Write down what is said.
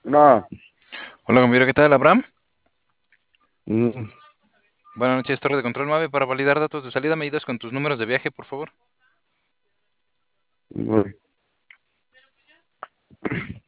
No. Hola, compañero, ¿qué tal, Abraham? Mm, Buenas noches, Torre de Control Mave. Para validar datos de salida, me ayudas con tus números de viaje, por favor. voy.